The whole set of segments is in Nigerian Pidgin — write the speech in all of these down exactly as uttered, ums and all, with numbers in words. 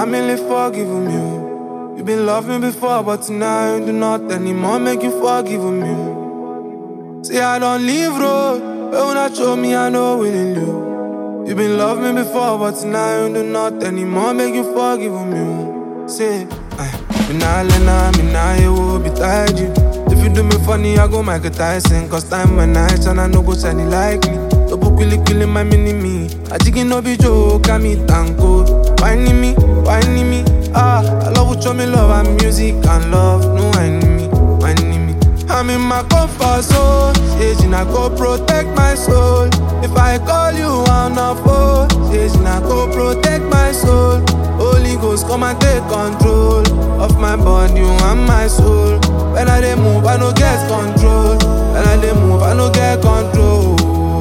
Family forgive me. You been loving before, but now you do not anymore. Make you forgive me. Say I don't leave road, but when I show me, I know willing you. You been loving me before, but now you do not anymore. Make you forgive me. Say, I, me nah lena, me nah you will be tired you. If you do me funny, I go Michael Tyson. Cause time when nights and I know go shiny like me. Double killing, killing my mini me. I chicken no be joke, I me tango. Whining me, whining me. Ah, I love what you me love and music and love. No whining me, whining me. I'm in my comfort zone. Aging, I go protect my soul. If I call you, I'm not phone. Aging, I go protect my soul. Holy Ghost, come and take control of my body and my soul. When I dey move, I no get control. When I dey move, I no get control.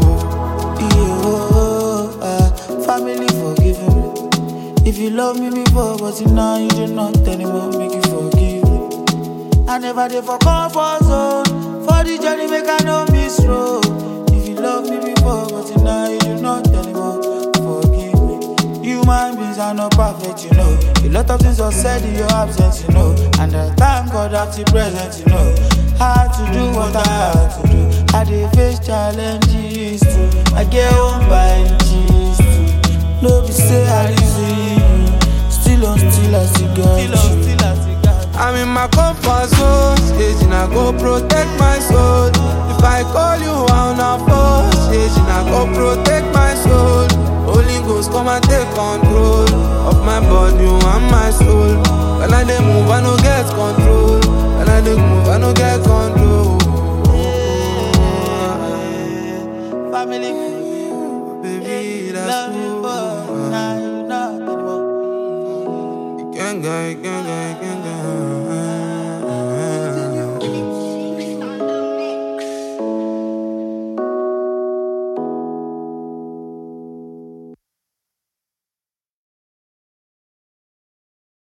Yeah, uh, family forgive me. If you love me before, but now you do not anymore, make you forgive me. I never did for comfort zone. For the journey, make I no miss road. If you love me before, but now you do not anymore, forgive me. Human beings are not perfect, you know. A lot of things are said in your absence, you know. And I thank God that you present, you know. Had to do what I had to do. I did face challenges too. I get home by inches too. No be say I reason you. Still on still I still got you. I'm in my comfort zone. Aging, I go protect my soul. If I call you, I'm not force. Aging, I go protect my soul. Holy Ghost, come and take control of my body and my soul. When I dey move, I no get control. When I dey move, I no get control. Family, Baby, that's love cool. you, but now you not anymore. You can't go, you can't